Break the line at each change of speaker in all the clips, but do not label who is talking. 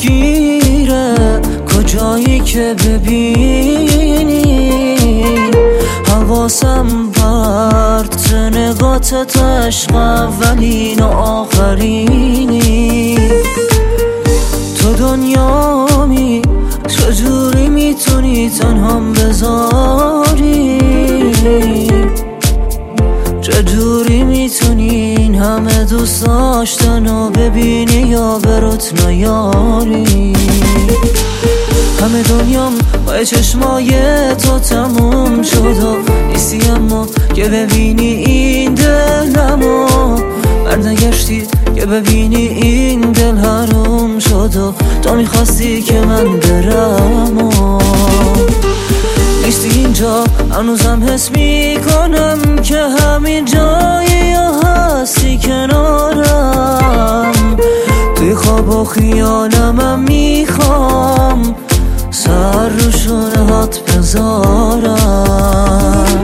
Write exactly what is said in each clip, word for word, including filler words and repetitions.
گیره کجایی که ببینی حواسم پرت نگاتت عشق اولین و آخرینی تو دنیامی چجوری میتونی تنهام بذاری چجوری میتونی این همه دوست داشتن و ببینی یا بروت نیاری همه دنیام با چشمای تو تموم شد و نیستی اما که ببینی این دلمو برنگشتی که ببینی این دل حروم شد و تو میخواستی که من برم و نیستی اینجا هنوزم حس میکنم که همین جایی یا هستی کنارم توی خواب و خیالمم میخوام سر رو شونه هات بذارم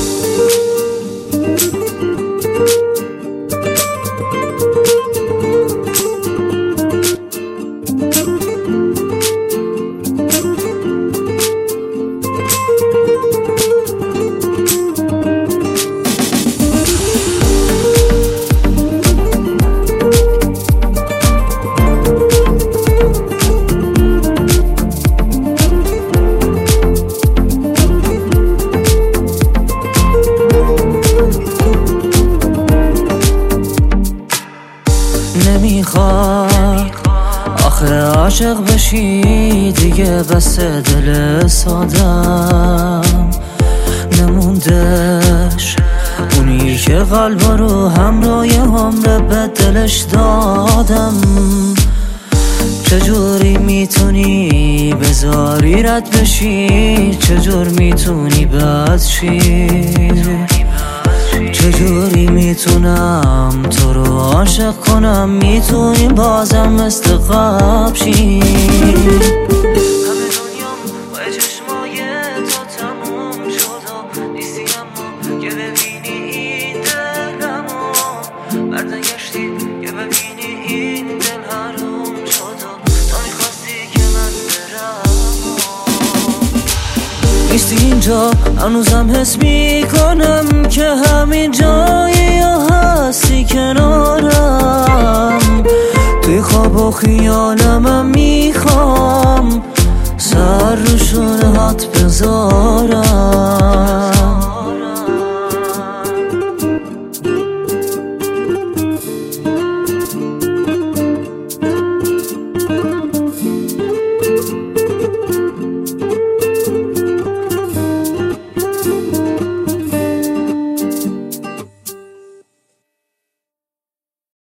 نمیخواد آخه عاشق بشی دیگه بس دل سادم نموندش اونی که قلب رو همراه عمر به دلش دادم چجوری میتونی بذاری رد بشی چجور میتونی بد شی چجوری میتونم تو رو عاشق کنم میتونیم بازم مثل قبل شیم همه دنیام با چشمای تو تموم شد و نیستی اما که ببینی این دلمو برنگشتی که ببینی این دل حروم شد و تو میخواستی که من برم نیستی اینجا هنوزم حس میکنم که همین جا